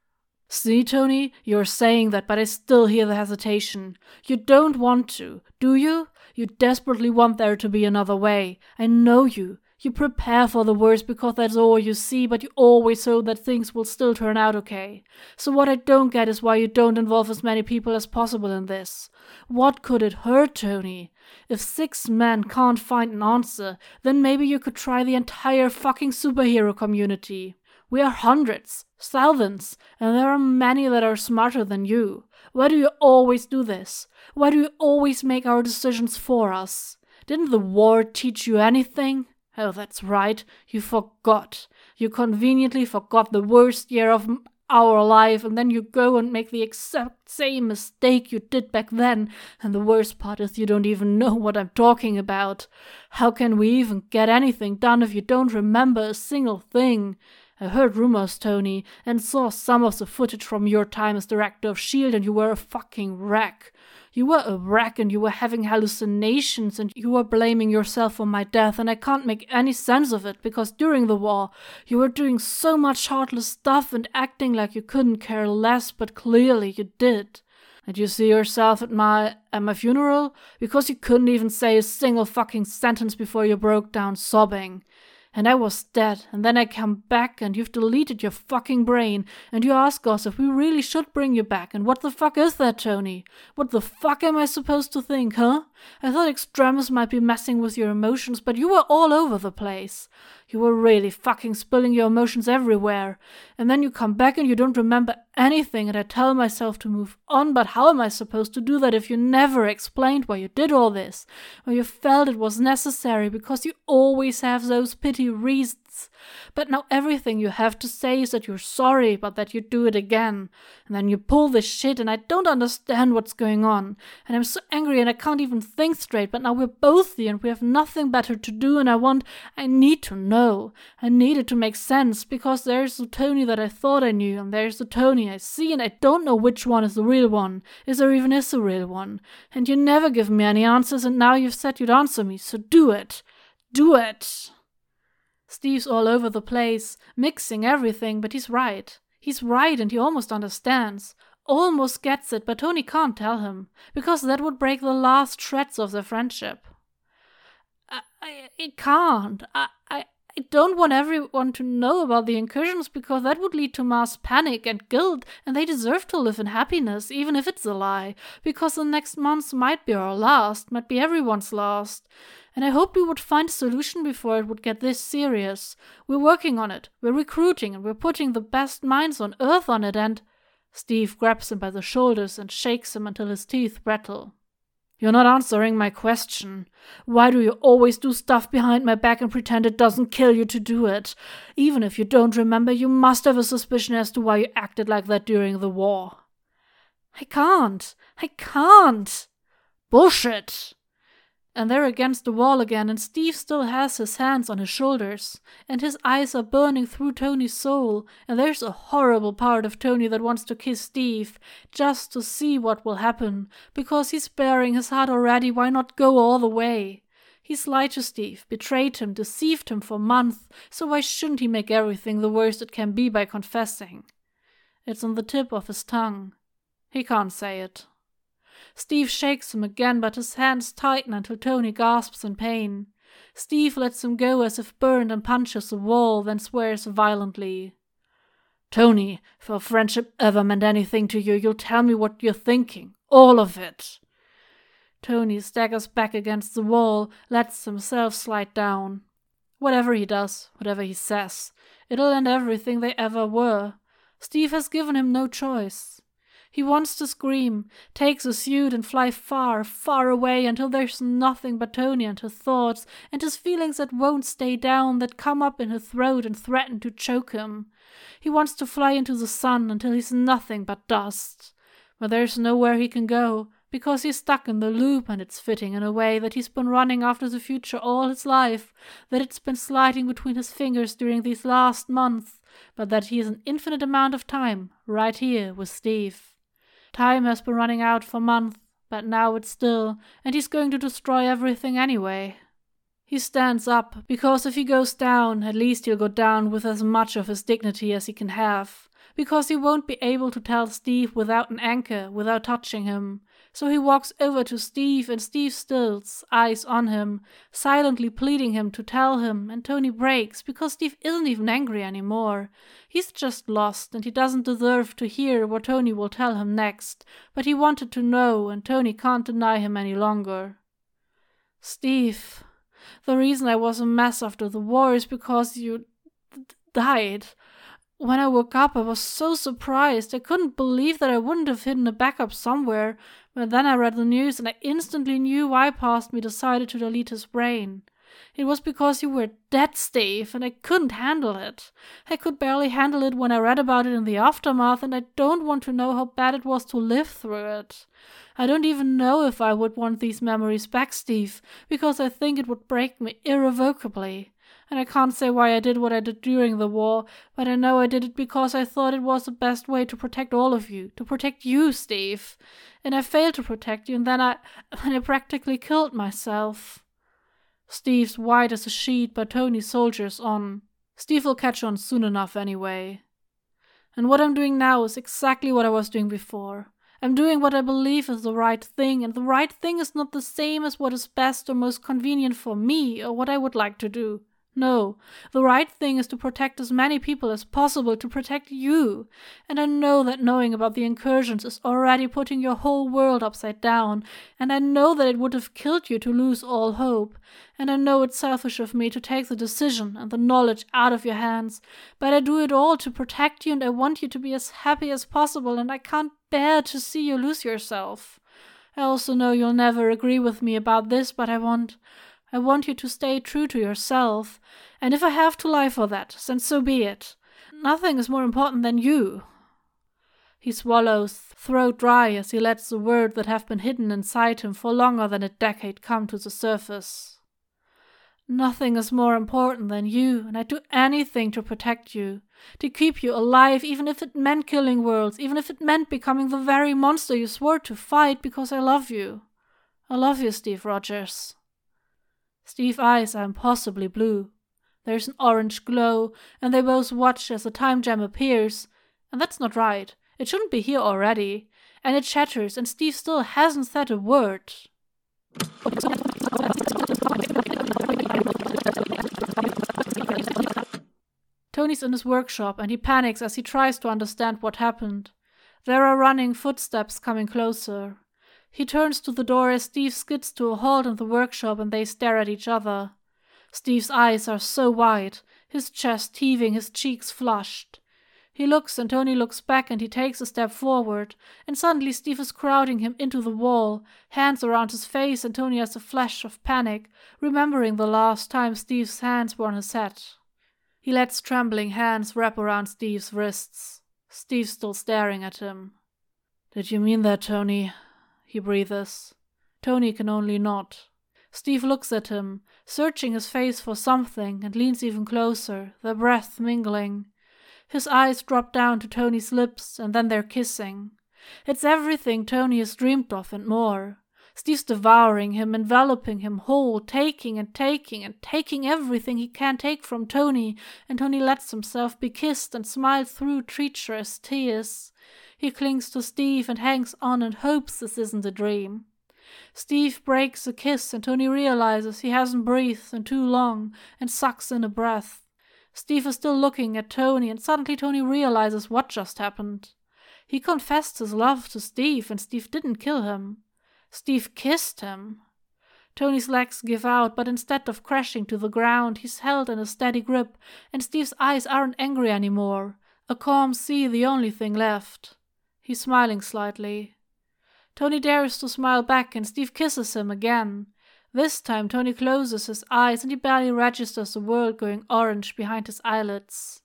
See, Tony, you're saying that, but I still hear the hesitation. You don't want to, do you? You desperately want there to be another way. I know you. You prepare for the worst because that's all you see, but you always hope that things will still turn out okay. So what I don't get is why you don't involve as many people as possible in this. What could it hurt, Tony? If 6 men can't find an answer, then maybe you could try the entire fucking superhero community. We are hundreds, thousands, and there are many that are smarter than you. Why do you always do this? Why do you always make our decisions for us? Didn't the war teach you anything? Oh, that's right, you forgot. You conveniently forgot the worst year of our life, and then you go and make the exact same mistake you did back then, and the worst part is you don't even know what I'm talking about. How can we even get anything done if you don't remember a single thing? I heard rumors, Tony, and saw some of the footage from your time as director of S.H.I.E.L.D., and you were a fucking wreck. You were a wreck, and you were having hallucinations, and you were blaming yourself for my death, and I can't make any sense of it, because during the war, you were doing so much heartless stuff and acting like you couldn't care less, but clearly you did. Did you see yourself at my funeral? Because you couldn't even say a single fucking sentence before you broke down sobbing. And I was dead, and then I come back, and you've deleted your fucking brain, and you ask us if we really should bring you back, and what the fuck is that, Tony? What the fuck am I supposed to think, huh? I thought Extremis might be messing with your emotions, but you were all over the place. You were really fucking spilling your emotions everywhere. And then you come back and you don't remember anything, and I tell myself to move on, but how am I supposed to do that if you never explained why you did all this? Or you felt it was necessary because you always have those pity reasons. But now everything you have to say is that you're sorry, but that you do it again. And then you pull this shit, and I don't understand what's going on. And I'm so angry and I can't even think straight, but now we're both here and we have nothing better to do, and I need to know. I need it to make sense, because there's the Tony that I thought I knew, and there's the Tony I see, and I don't know which one is the real one. Is there even a real one? And you never give me any answers, and now you've said you'd answer me, so do it. Do it. Steve's all over the place, mixing everything, but he's right. He's right, and he almost understands. Almost gets it, but Tony can't tell him, because that would break the last shreds of their friendship. I can't. I don't want everyone to know about the incursions, because that would lead to mass panic and guilt, and they deserve to live in happiness, even if it's a lie, because the next months might be our last, might be everyone's last. And I hoped we would find a solution before it would get this serious. We're working on it, we're recruiting, and we're putting the best minds on Earth on it, and... Steve grabs him by the shoulders and shakes him until his teeth rattle. You're not answering my question. Why do you always do stuff behind my back and pretend it doesn't kill you to do it? Even if you don't remember, you must have a suspicion as to why you acted like that during the war. I can't. Bullshit! And they're against the wall again, and Steve still has his hands on his shoulders, and his eyes are burning through Tony's soul, and there's a horrible part of Tony that wants to kiss Steve, just to see what will happen, because he's baring his heart already. Why not go all the way? He's lied to Steve, betrayed him, deceived him for months, so why shouldn't he make everything the worst it can be by confessing? It's on the tip of his tongue. He can't say it. Steve shakes him again, but his hands tighten until Tony gasps in pain. Steve lets him go as if burned and punches the wall, then swears violently. Tony, if our friendship ever meant anything to you, you'll tell me what you're thinking. All of it. Tony staggers back against the wall, lets himself slide down. Whatever he does, whatever he says, it'll end everything they ever were. Steve has given him no choice. He wants to scream, take the suit and fly far, far away until there's nothing but Tony and his thoughts and his feelings that won't stay down, that come up in his throat and threaten to choke him. He wants to fly into the sun until he's nothing but dust. But there's nowhere he can go, because he's stuck in the loop, and it's fitting in a way that he's been running after the future all his life, that it's been sliding between his fingers during these last months, but that he has an infinite amount of time, right here with Steve. Time has been running out for months, but now it's still, and he's going to destroy everything anyway. He stands up, because if he goes down, at least he'll go down with as much of his dignity as he can have, because he won't be able to tell Steve without an anchor, without touching him. So he walks over to Steve, and Steve stills, eyes on him, silently pleading him to tell him, and Tony breaks, because Steve isn't even angry anymore. He's just lost, and he doesn't deserve to hear what Tony will tell him next, but he wanted to know, and Tony can't deny him any longer. Steve, the reason I was a mess after the war is because you died. When I woke up, I was so surprised. I couldn't believe that I wouldn't have hidden a backup somewhere, but then I read the news and I instantly knew why past me decided to delete his brain. It was because you were dead, Steve, and I couldn't handle it. I could barely handle it when I read about it in the aftermath, and I don't want to know how bad it was to live through it. I don't even know if I would want these memories back, Steve, because I think it would break me irrevocably. And I can't say why I did what I did during the war, but I know I did it because I thought it was the best way to protect all of you, to protect you, Steve. And I failed to protect you, and then I practically killed myself. Steve's white as a sheet, but Tony soldiers on. Steve will catch on soon enough anyway. And what I'm doing now is exactly what I was doing before. I'm doing what I believe is the right thing, and the right thing is not the same as what is best or most convenient for me or what I would like to do. No, the right thing is to protect as many people as possible, to protect you. And I know that knowing about the incursions is already putting your whole world upside down, and I know that it would have killed you to lose all hope. And I know it's selfish of me to take the decision and the knowledge out of your hands, but I do it all to protect you, and I want you to be as happy as possible, and I can't bear to see you lose yourself. I also know you'll never agree with me about this, but I want you to stay true to yourself, and if I have to lie for that, then so be it. Nothing is more important than you. He swallows, throat dry, as he lets the words that have been hidden inside him for longer than a decade come to the surface. Nothing is more important than you, and I'd do anything to protect you, to keep you alive, even if it meant killing worlds, even if it meant becoming the very monster you swore to fight, because I love you. I love you, Steve Rogers. Steve's eyes are impossibly blue. There's an orange glow, and they both watch as a time gem appears. And that's not right. It shouldn't be here already. And it shatters, and Steve still hasn't said a word. Tony's in his workshop, and he panics as he tries to understand what happened. There are running footsteps coming closer. He turns to the door as Steve skids to a halt in the workshop, and they stare at each other. Steve's eyes are so wide, his chest heaving, his cheeks flushed. He looks, and Tony looks back, and he takes a step forward, and suddenly Steve is crowding him into the wall, hands around his face, and Tony has a flash of panic, remembering the last time Steve's hands were on his head. He lets trembling hands wrap around Steve's wrists. Steve's still staring at him. "Did you mean that, Tony?" he breathes. Tony can only nod. Steve looks at him, searching his face for something, and leans even closer, their breath mingling. His eyes drop down to Tony's lips, and then they're kissing. It's everything Tony has dreamed of and more. Steve's devouring him, enveloping him whole, taking and taking and taking everything he can take from Tony, and Tony lets himself be kissed and smiles through treacherous tears. He clings to Steve and hangs on and hopes this isn't a dream. Steve breaks a kiss, and Tony realizes he hasn't breathed in too long and sucks in a breath. Steve is still looking at Tony, and suddenly Tony realizes what just happened. He confessed his love to Steve, and Steve didn't kill him. Steve kissed him. Tony's legs give out, but instead of crashing to the ground, he's held in a steady grip, and Steve's eyes aren't angry anymore. A calm sea, the only thing left. He's smiling slightly. Tony dares to smile back, and Steve kisses him again. This time Tony closes his eyes, and he barely registers the world going orange behind his eyelids.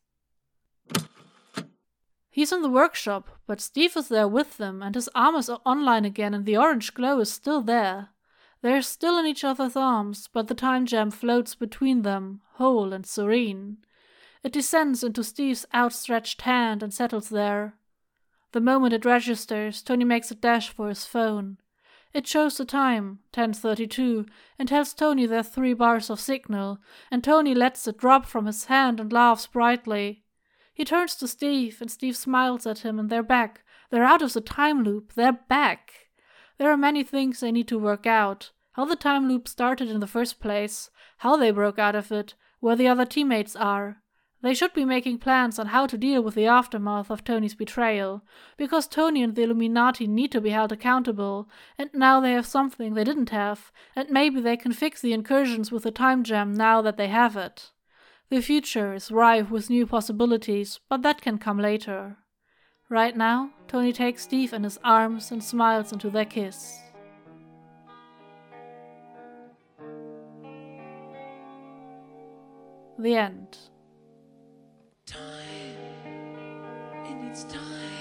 He's in the workshop, but Steve is there with them, and his arm is online again, and the orange glow is still there. They're still in each other's arms, but the time gem floats between them, whole and serene. It descends into Steve's outstretched hand and settles there. The moment it registers, Tony makes a dash for his phone. It shows the time, 10:32, and tells Tony there are 3 bars of signal, and Tony lets it drop from his hand and laughs brightly. He turns to Steve, and Steve smiles at him, and they're back. They're out of the time loop. They're back. There are many things they need to work out. How the time loop started in the first place, how they broke out of it, where the other teammates are. They should be making plans on how to deal with the aftermath of Tony's betrayal, because Tony and the Illuminati need to be held accountable, and now they have something they didn't have, and maybe they can fix the incursions with the time gem now that they have it. The future is rife with new possibilities, but that can come later. Right now, Tony takes Steve in his arms and smiles into their kiss. The end. Time, it needs time.